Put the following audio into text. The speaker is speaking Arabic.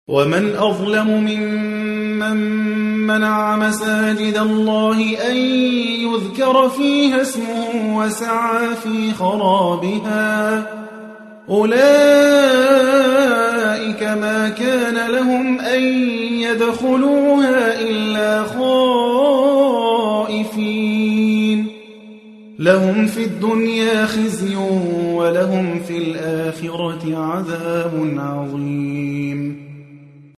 ومن أظلم ممن منع مساجد الله أن يذكر فيها اسمه وسعى في خرابها أولئك ما كان لهم أن يدخلوها إلا خائفين لهم في الدنيا خزي ولهم في الآخرة عذاب عظيم